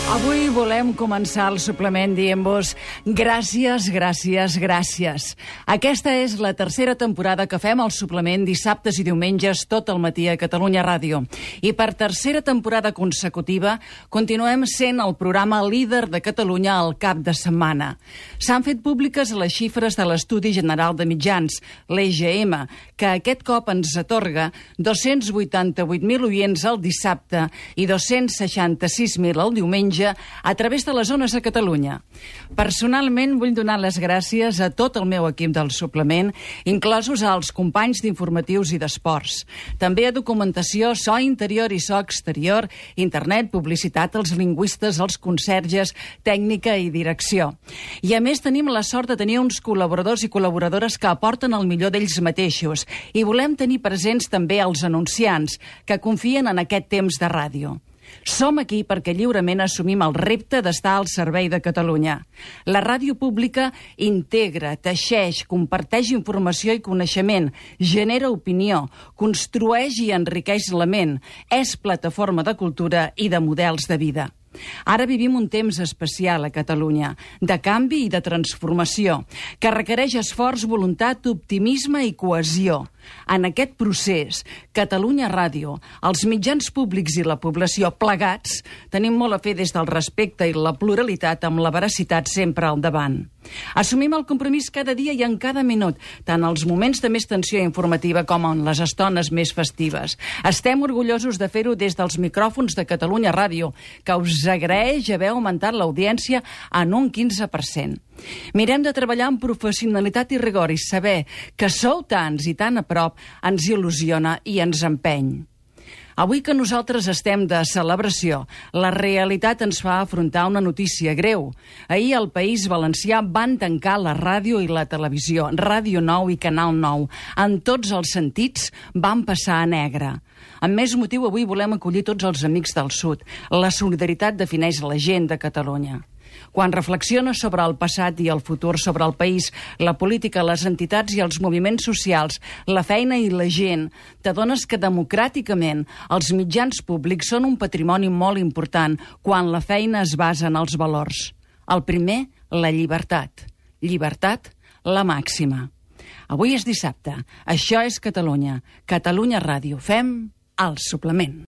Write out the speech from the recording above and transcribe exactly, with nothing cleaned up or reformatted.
Avui volem començar el suplement dient-vos gràcies, gràcies, gràcies. Aquesta és la tercera temporada que fem el suplement dissabtes i diumenges tot el matí a Catalunya Ràdio. I per tercera temporada consecutiva continuem sent el programa líder de Catalunya al cap de setmana. S'han fet públiques les xifres de l'Estudi General de Mitjans, l'E G M, que aquest cop ens atorga dos-cents vuitanta-vuit mil oients el dissabte i dos-cents seixanta-sis mil el diumenge a través de les zones a Catalunya. Personalment vull donar les gràcies a tot el meu equip del suplement, inclosos als companys d'informatius i d'esports. També a documentació, so interior i so exterior, internet, publicitat, els lingüistes, els conserges, tècnica i direcció. I a més tenim la sort de tenir uns col·laboradors i col·laboradores que aporten el millor d'ells mateixos i volem tenir presents també els anunciants que confien en aquest temps de ràdio. Som aquí perquè lliurement assumim el repte d'estar al servei de Catalunya. La ràdio pública integra, teixeix, comparteix informació i coneixement, genera opinió, construeix i enriqueix la ment, és plataforma de cultura i de models de vida. Ara vivim un temps especial a Catalunya, de canvi i de transformació, que requereix esforç, voluntat, optimisme i cohesió. En aquest procés, Catalunya Ràdio, els mitjans públics i la població plegats, tenim molt a fer des del respecte i la pluralitat amb la veracitat sempre al davant. Assumim el compromís cada dia i en cada minut, tant als moments de més tensió informativa com en les estones més festives. Estem orgullosos de fer-ho des dels micròfons de Catalunya Ràdio, que us agraeix haver augmentat l'audiència en un quinze per cent. Mirem de treballar amb professionalitat i rigor i saber que sou tants i tan a prop ens il·lusiona i ens empeny. Avui que nosaltres estem de celebració, la realitat ens fa afrontar una notícia greu. Ahir al País Valencià van tancar la ràdio i la televisió, Ràdio nou i Canal nou. En tots els sentits van passar a negre. Amb més motiu, avui volem acollir tots els amics del sud. La solidaritat defineix la gent de Catalunya. Quan reflexiones sobre el passat i el futur, sobre el país, la política, les entitats i els moviments socials, la feina i la gent, t'adones que democràticament els mitjans públics són un patrimoni molt important quan la feina es basa en els valors. El primer, la llibertat. Llibertat, la màxima. Avui és dissabte. Això és Catalunya. Catalunya Ràdio. Fem el suplement.